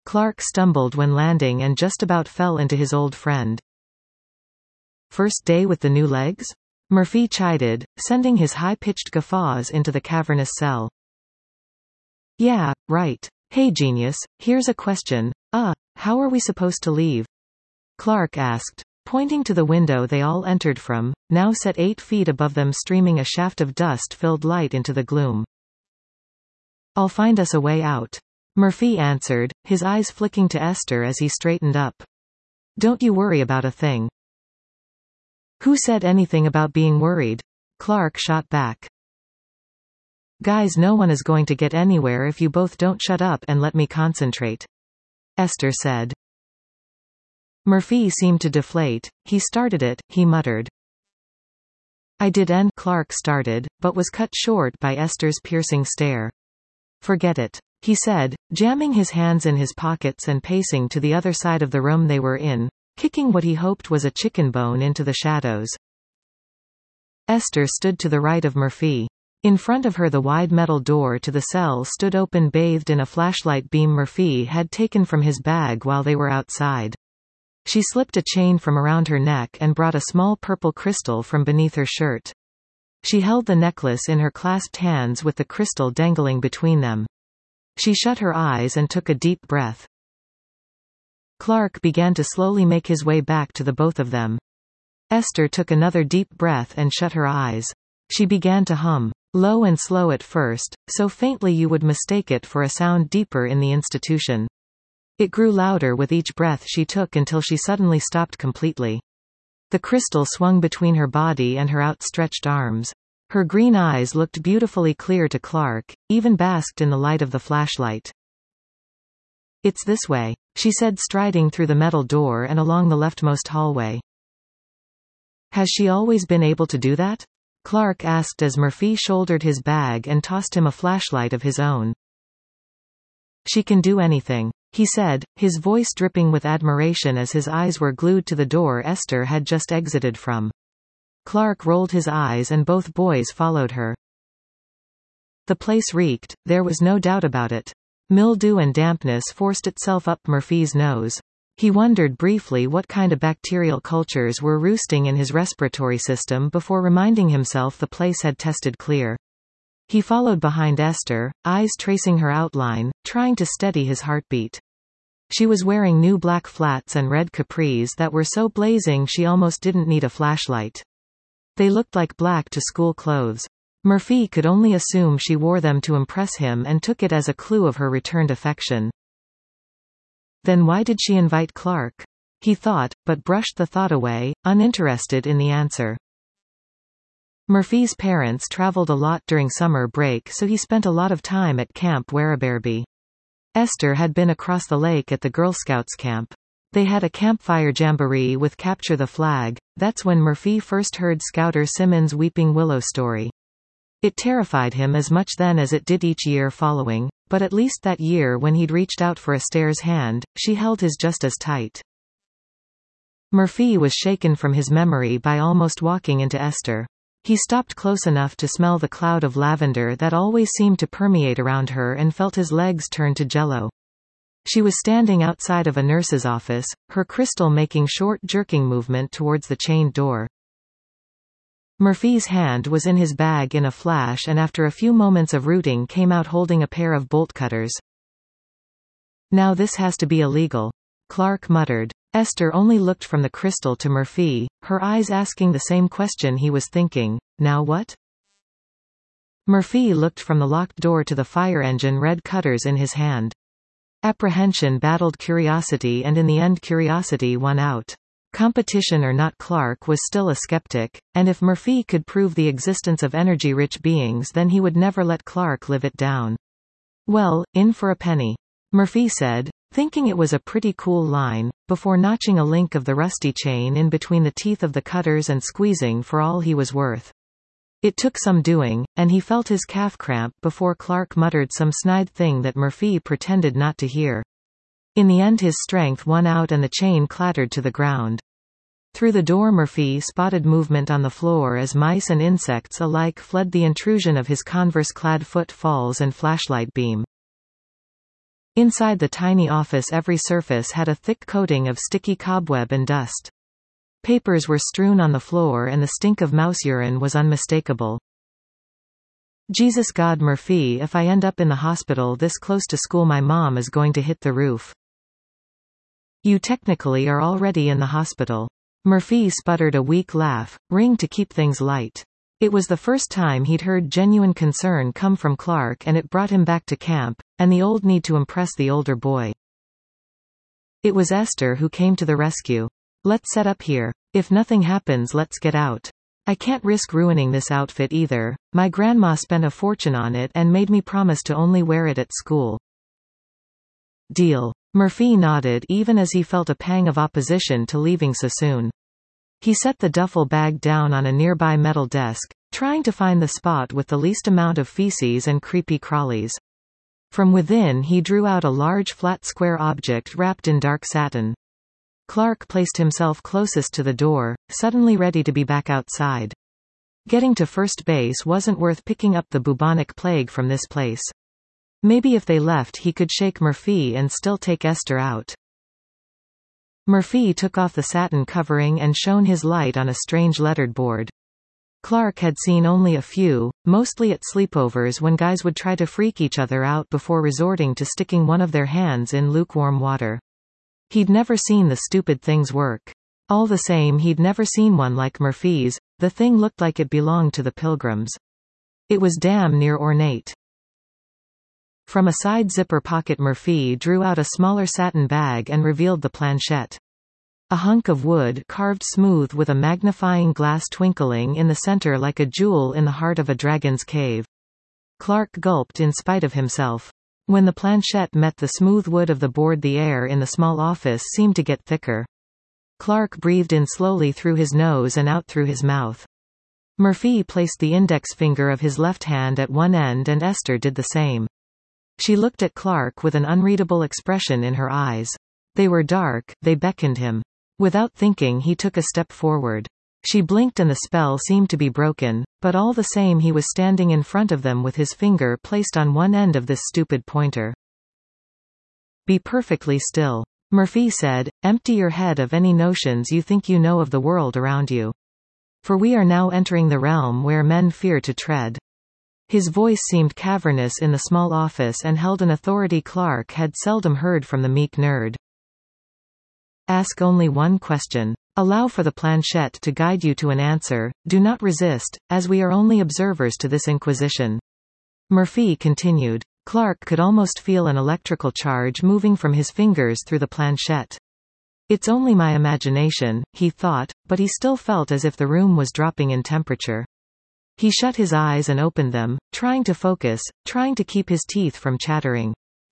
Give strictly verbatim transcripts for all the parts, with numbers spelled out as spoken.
Clark stumbled when landing and just about fell into his old friend. First day with the new legs? Murphy chided, sending his high-pitched guffaws into the cavernous cell. Yeah, right. Hey genius, here's a question. Uh, how are we supposed to leave? Clark asked, pointing to the window they all entered from, now set eight feet above them, streaming a shaft of dust-filled light into the gloom. I'll find us a way out. Murphy answered, his eyes flicking to Esther as he straightened up. Don't you worry about a thing. Who said anything about being worried? Clark shot back. Guys, no one is going to get anywhere if you both don't shut up and let me concentrate. Esther said. Murphy seemed to deflate. He started it, he muttered. I did and Clark started, but was cut short by Esther's piercing stare. Forget it, he said, jamming his hands in his pockets and pacing to the other side of the room they were in, kicking what he hoped was a chicken bone into the shadows. Esther stood to the right of Murphy. In front of her the wide metal door to the cell stood open, bathed in a flashlight beam Murphy had taken from his bag while they were outside. She slipped a chain from around her neck and brought a small purple crystal from beneath her shirt. She held the necklace in her clasped hands with the crystal dangling between them. She shut her eyes and took a deep breath. Clark began to slowly make his way back to the both of them. Esther took another deep breath and shut her eyes. She began to hum, low and slow at first, so faintly you would mistake it for a sound deeper in the institution. It grew louder with each breath she took until she suddenly stopped completely. The crystal swung between her body and her outstretched arms. Her green eyes looked beautifully clear to Clark, even basked in the light of the flashlight. It's this way, she said, striding through the metal door and along the leftmost hallway. Has she always been able to do that? Clark asked as Murphy shouldered his bag and tossed him a flashlight of his own. She can do anything, he said, his voice dripping with admiration as his eyes were glued to the door Esther had just exited from. Clark rolled his eyes and both boys followed her. The place reeked, there was no doubt about it. Mildew and dampness forced itself up Murphy's nose. He wondered briefly what kind of bacterial cultures were roosting in his respiratory system before reminding himself the place had tested clear. He followed behind Esther, eyes tracing her outline, trying to steady his heartbeat. She was wearing new black flats and red capris that were so blazing she almost didn't need a flashlight. They looked like black to school clothes. Murphy could only assume she wore them to impress him and took it as a clue of her returned affection. Then why did she invite Clark? He thought, but brushed the thought away, uninterested in the answer. Murphy's parents traveled a lot during summer break, so he spent a lot of time at Camp Werraberby. Esther had been across the lake at the Girl Scouts camp. They had a campfire jamboree with Capture the Flag. That's when Murphy first heard Scouter Simmons' Weeping Willow story. It terrified him as much then as it did each year following, but at least that year when he'd reached out for Esther's hand, she held his just as tight. Murphy was shaken from his memory by almost walking into Esther. He stopped close enough to smell the cloud of lavender that always seemed to permeate around her and felt his legs turn to jello. She was standing outside of a nurse's office, her crystal making short jerking movement towards the chained door. Murphy's hand was in his bag in a flash and after a few moments of rooting came out holding a pair of bolt cutters. Now this has to be illegal, Clark muttered. Esther only looked from the crystal to Murphy, her eyes asking the same question he was thinking, now what? Murphy looked from the locked door to the fire engine red cutters in his hand. Apprehension battled curiosity and in the end curiosity won out. Competition or not, Clark was still a skeptic, and if Murphy could prove the existence of energy-rich beings then he would never let Clark live it down. Well, in for a penny, Murphy said, thinking it was a pretty cool line, before notching a link of the rusty chain in between the teeth of the cutters and squeezing for all he was worth. It took some doing, and he felt his calf cramp before Clark muttered some snide thing that Murphy pretended not to hear. In the end his strength won out and the chain clattered to the ground. Through the door Murphy spotted movement on the floor as mice and insects alike fled the intrusion of his Converse-clad footfalls and flashlight beam. Inside the tiny office every surface had a thick coating of sticky cobweb and dust. Papers were strewn on the floor and the stink of mouse urine was unmistakable. Jesus God Murphy, if I end up in the hospital this close to school my mom is going to hit the roof. You technically are already in the hospital. Murphy sputtered a weak laugh, ring to keep things light. It was the first time he'd heard genuine concern come from Clark and it brought him back to camp, and the old need to impress the older boy. It was Esther who came to the rescue. Let's set up here. If nothing happens let's get out. I can't risk ruining this outfit either. My grandma spent a fortune on it and made me promise to only wear it at school. Deal. Murphy nodded even as he felt a pang of opposition to leaving so soon. He set the duffel bag down on a nearby metal desk, trying to find the spot with the least amount of feces and creepy crawlies. From within he drew out a large flat square object wrapped in dark satin. Clark placed himself closest to the door, suddenly ready to be back outside. Getting to first base wasn't worth picking up the bubonic plague from this place. Maybe if they left he could shake Murphy and still take Esther out. Murphy took off the satin covering and shone his light on a strange lettered board. Clark had seen only a few, mostly at sleepovers when guys would try to freak each other out before resorting to sticking one of their hands in lukewarm water. He'd never seen the stupid things work. All the same he'd never seen one like Murphy's. The thing looked like it belonged to the Pilgrims. It was damn near ornate. From a side zipper pocket Murphy drew out a smaller satin bag and revealed the planchette. A hunk of wood carved smooth with a magnifying glass twinkling in the center like a jewel in the heart of a dragon's cave. Clark gulped in spite of himself. When the planchette met the smooth wood of the board the air in the small office seemed to get thicker. Clark breathed in slowly through his nose and out through his mouth. Murphy placed the index finger of his left hand at one end and Esther did the same. She looked at Clark with an unreadable expression in her eyes. They were dark, they beckoned him. Without thinking he took a step forward. She blinked and the spell seemed to be broken, but all the same he was standing in front of them with his finger placed on one end of this stupid pointer. Be perfectly still. Murphy said, empty your head of any notions you think you know of the world around you. For we are now entering the realm where men fear to tread. His voice seemed cavernous in the small office and held an authority Clark had seldom heard from the meek nerd. Ask only one question. Allow for the planchette to guide you to an answer, do not resist, as we are only observers to this inquisition. Murphy continued. Clark could almost feel an electrical charge moving from his fingers through the planchette. It's only my imagination, he thought, but he still felt as if the room was dropping in temperature. He shut his eyes and opened them, trying to focus, trying to keep his teeth from chattering.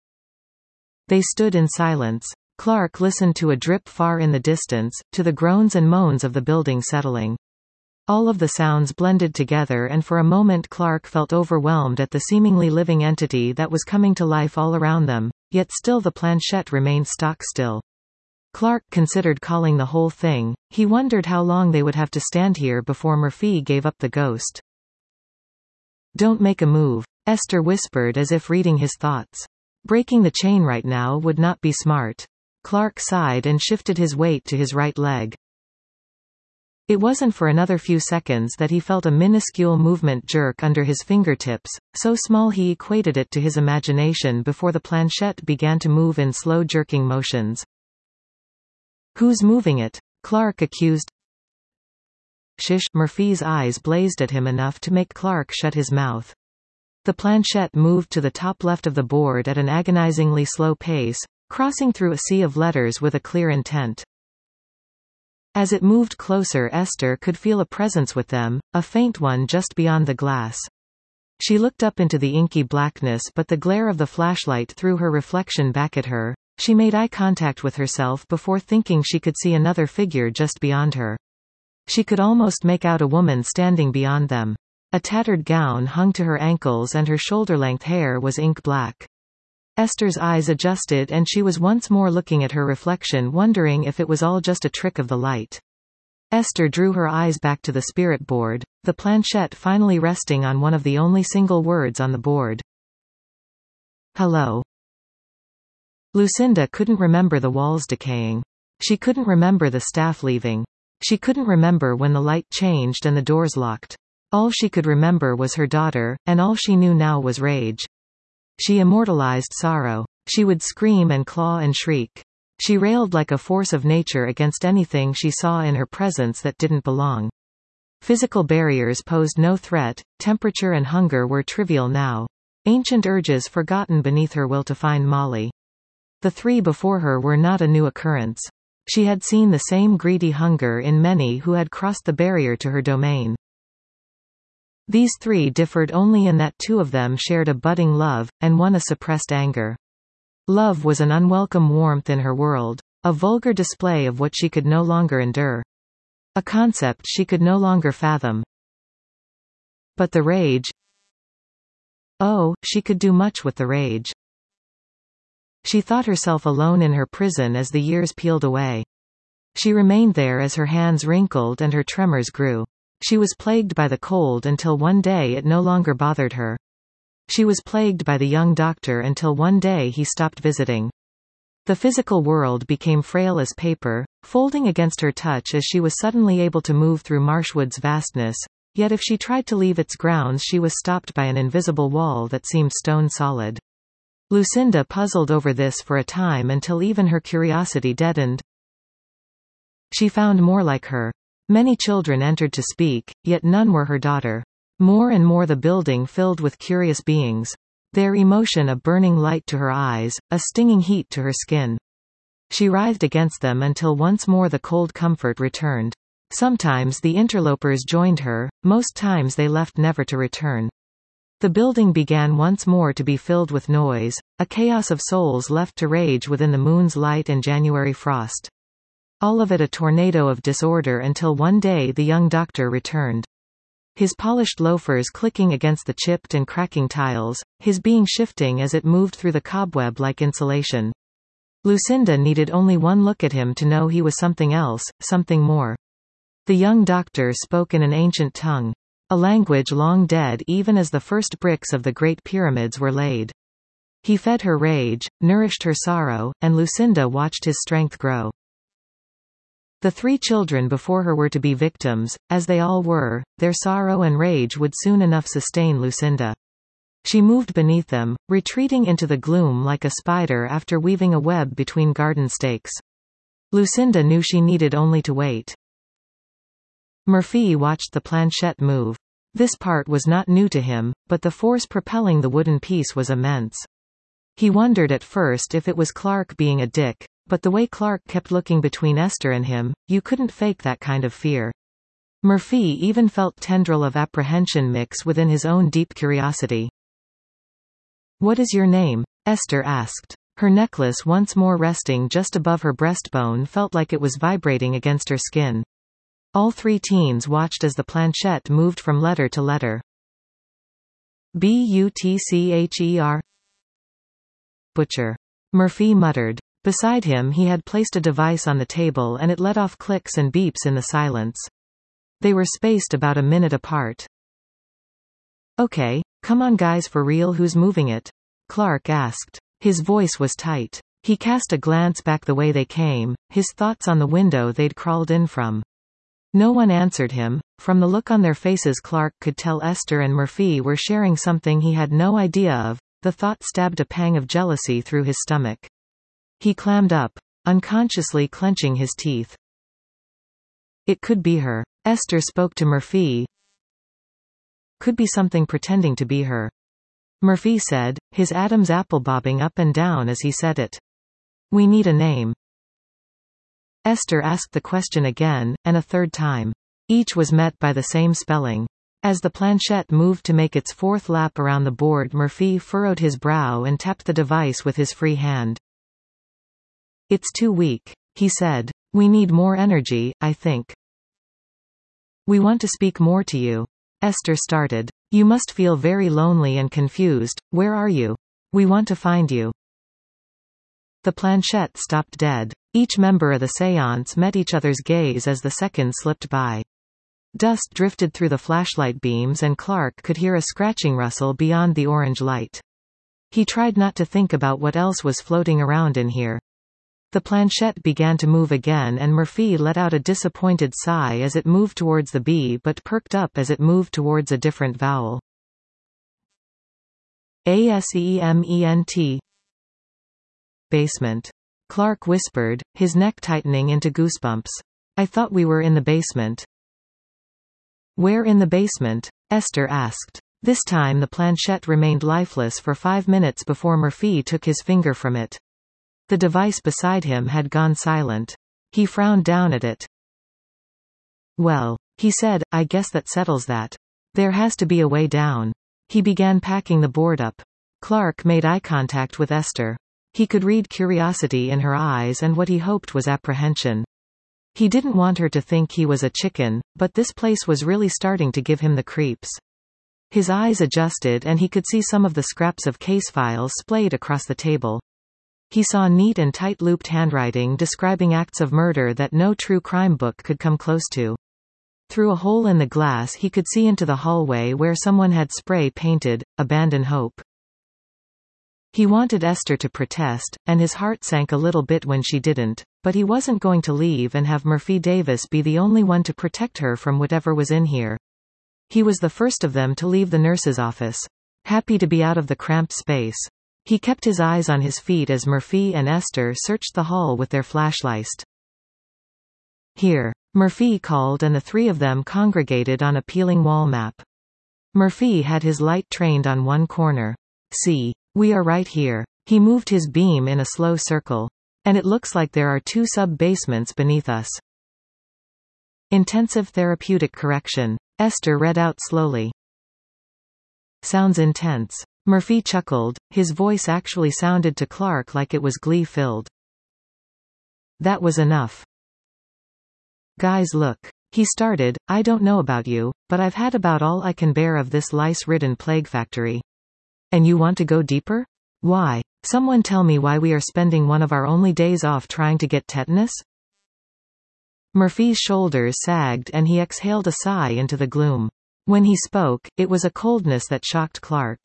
They stood in silence. Clark listened to a drip far in the distance, to the groans and moans of the building settling. All of the sounds blended together and for a moment Clark felt overwhelmed at the seemingly living entity that was coming to life all around them, yet still the planchette remained stock still. Clark considered calling the whole thing. He wondered how long they would have to stand here before Murphy gave up the ghost. Don't make a move, Esther whispered as if reading his thoughts. Breaking the chain right now would not be smart. Clark sighed and shifted his weight to his right leg. It wasn't for another few seconds that he felt a minuscule movement jerk under his fingertips, so small he equated it to his imagination before the planchette began to move in slow jerking motions. Who's moving it? Clark accused. Shish. Murphy's eyes blazed at him enough to make Clark shut his mouth. The planchette moved to the top left of the board at an agonizingly slow pace, crossing through a sea of letters with a clear intent. As it moved closer Esther could feel a presence with them, a faint one just beyond the glass. She looked up into the inky blackness but the glare of the flashlight threw her reflection back at her. She made eye contact with herself before thinking she could see another figure just beyond her. She could almost make out a woman standing beyond them. A tattered gown hung to her ankles and her shoulder-length hair was ink black. Esther's eyes adjusted and she was once more looking at her reflection wondering if it was all just a trick of the light. Esther drew her eyes back to the spirit board, the planchette finally resting on one of the only single words on the board. Hello. Lucinda couldn't remember the walls decaying. She couldn't remember the staff leaving. She couldn't remember when the light changed and the doors locked. All she could remember was her daughter, and all she knew now was rage. She immortalized sorrow. She would scream and claw and shriek. She railed like a force of nature against anything she saw in her presence that didn't belong. Physical barriers posed no threat, temperature and hunger were trivial now. Ancient urges forgotten beneath her will to find Molly. The three before her were not a new occurrence. She had seen the same greedy hunger in many who had crossed the barrier to her domain. These three differed only in that two of them shared a budding love, and one a suppressed anger. Love was an unwelcome warmth in her world, a vulgar display of what she could no longer endure. A concept she could no longer fathom. But the rage... Oh, she could do much with the rage. She thought herself alone in her prison as the years peeled away. She remained there as her hands wrinkled and her tremors grew. She was plagued by the cold until one day it no longer bothered her. She was plagued by the young doctor until one day he stopped visiting. The physical world became frail as paper, folding against her touch as she was suddenly able to move through Marshwood's vastness, yet if she tried to leave its grounds she was stopped by an invisible wall that seemed stone solid. Lucinda puzzled over this for a time until even her curiosity deadened. She found more like her. Many children entered to speak, yet none were her daughter. More and more the building filled with curious beings. Their emotion a burning light to her eyes, a stinging heat to her skin. She writhed against them until once more the cold comfort returned. Sometimes the interlopers joined her, most times they left never to return. The building began once more to be filled with noise, a chaos of souls left to rage within the moon's light and January frost. All of it a tornado of disorder until one day the young doctor returned. His polished loafers clicking against the chipped and cracking tiles, his being shifting as it moved through the cobweb-like insulation. Lucinda needed only one look at him to know he was something else, something more. The young doctor spoke in an ancient tongue. A language long dead even as the first bricks of the Great Pyramids were laid. He fed her rage, nourished her sorrow, and Lucinda watched his strength grow. The three children before her were to be victims, as they all were. Their sorrow and rage would soon enough sustain Lucinda. She moved beneath them, retreating into the gloom like a spider after weaving a web between garden stakes. Lucinda knew she needed only to wait. Murphy watched the planchette move. This part was not new to him, but the force propelling the wooden piece was immense. He wondered at first if it was Clark being a dick, but the way Clark kept looking between Esther and him, you couldn't fake that kind of fear. Murphy even felt tendril of apprehension mix within his own deep curiosity. "What is your name?" Esther asked. Her necklace once more resting just above her breastbone felt like it was vibrating against her skin. All three teens watched as the planchette moved from letter to letter. B U T C H E R Butcher. Murphy muttered. Beside him he had placed a device on the table and it let off clicks and beeps in the silence. They were spaced about a minute apart. "Okay, come on guys, for real, who's moving it?" Clark asked. His voice was tight. He cast a glance back the way they came, his thoughts on the window they'd crawled in from. No one answered him. From the look on their faces Clark could tell Esther and Murphy were sharing something he had no idea of. The thought stabbed a pang of jealousy through his stomach. He clammed up, unconsciously clenching his teeth. It could be her. Esther spoke to Murphy. Could be something pretending to be her. Murphy said, his Adam's apple bobbing up and down as he said it. We need a name. Esther asked the question again, and a third time. Each was met by the same spelling. As the planchette moved to make its fourth lap around the board, Murphy furrowed his brow and tapped the device with his free hand. It's too weak, he said. We need more energy, I think. We want to speak more to you. Esther started. You must feel very lonely and confused. Where are you? We want to find you. The planchette stopped dead. Each member of the séance met each other's gaze as the seconds slipped by. Dust drifted through the flashlight beams and Clark could hear a scratching rustle beyond the orange light. He tried not to think about what else was floating around in here. The planchette began to move again and Murphy let out a disappointed sigh as it moved towards the B but perked up as it moved towards a different vowel. Ascement. Basement. Clark whispered, his neck tightening into goosebumps. I thought we were in the basement. Where in the basement? Esther asked. This time the planchette remained lifeless for five minutes before Murphy took his finger from it. The device beside him had gone silent. He frowned down at it. Well, he said, I guess that settles that. There has to be a way down. He began packing the board up. Clark made eye contact with Esther. He could read curiosity in her eyes and what he hoped was apprehension. He didn't want her to think he was a chicken, but this place was really starting to give him the creeps. His eyes adjusted and he could see some of the scraps of case files splayed across the table. He saw neat and tight-looped handwriting describing acts of murder that no true crime book could come close to. Through a hole in the glass he could see into the hallway where someone had spray painted, "Abandon Hope." He wanted Esther to protest, and his heart sank a little bit when she didn't, but he wasn't going to leave and have Murphy Davis be the only one to protect her from whatever was in here. He was the first of them to leave the nurse's office. Happy to be out of the cramped space. He kept his eyes on his feet as Murphy and Esther searched the hall with their flashlights. Here. Murphy called and the three of them congregated on a peeling wall map. Murphy had his light trained on one corner. See. We are right here. He moved his beam in a slow circle. And it looks like there are two sub-basements beneath us. Intensive therapeutic correction. Esther read out slowly. Sounds intense. Murphy chuckled, his voice actually sounded to Clark like it was glee-filled. That was enough. Guys, look. He started, I don't know about you, but I've had about all I can bear of this lice-ridden plague factory. And you want to go deeper? Why? Someone tell me why we are spending one of our only days off trying to get tetanus? Murphy's shoulders sagged and he exhaled a sigh into the gloom. When he spoke, it was a coldness that shocked Clark.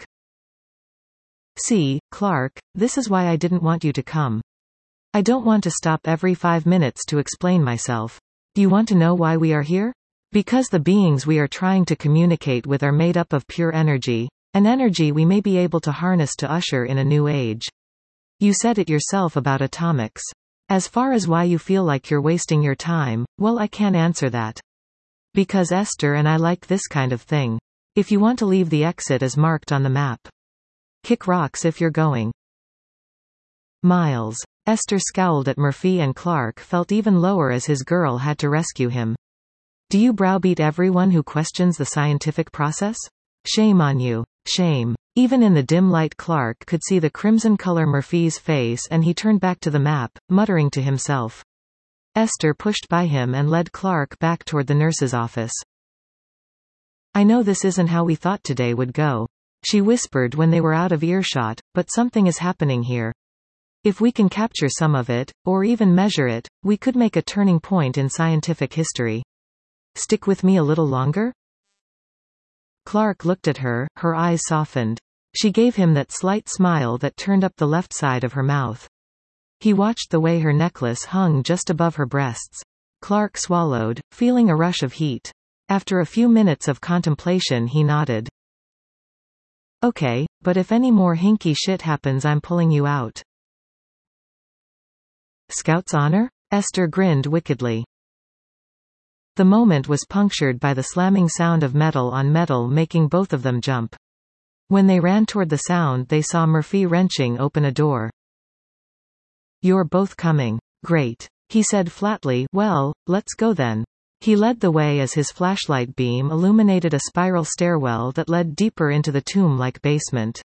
See, Clark, this is why I didn't want you to come. I don't want to stop every five minutes to explain myself. Do you want to know why we are here? Because the beings we are trying to communicate with are made up of pure energy, an energy we may be able to harness to usher in a new age. You said it yourself about atomics. As far as why you feel like you're wasting your time, well, I can't answer that. Because Esther and I like this kind of thing. If you want to leave, the exit is marked on the map. Kick rocks if you're going. Miles. Esther scowled at Murphy and Clark felt even lower as his girl had to rescue him. Do you browbeat everyone who questions the scientific process? Shame on you. Shame. Even in the dim light Clark could see the crimson color Murphy's face and he turned back to the map, muttering to himself. Esther pushed by him and led Clark back toward the nurse's office. I know this isn't how we thought today would go. She whispered when they were out of earshot, but something is happening here. If we can capture some of it, or even measure it, we could make a turning point in scientific history. Stick with me a little longer? Clark looked at her, her eyes softened. She gave him that slight smile that turned up the left side of her mouth. He watched the way her necklace hung just above her breasts. Clark swallowed, feeling a rush of heat. After a few minutes of contemplation he nodded. Okay, but if any more hinky shit happens I'm pulling you out. Scout's honor? Esther grinned wickedly. The moment was punctured by the slamming sound of metal on metal making both of them jump. When they ran toward the sound they saw Murphy wrenching open a door. You're both coming. Great. He said flatly, well, let's go then. He led the way as his flashlight beam illuminated a spiral stairwell that led deeper into the tomb-like basement.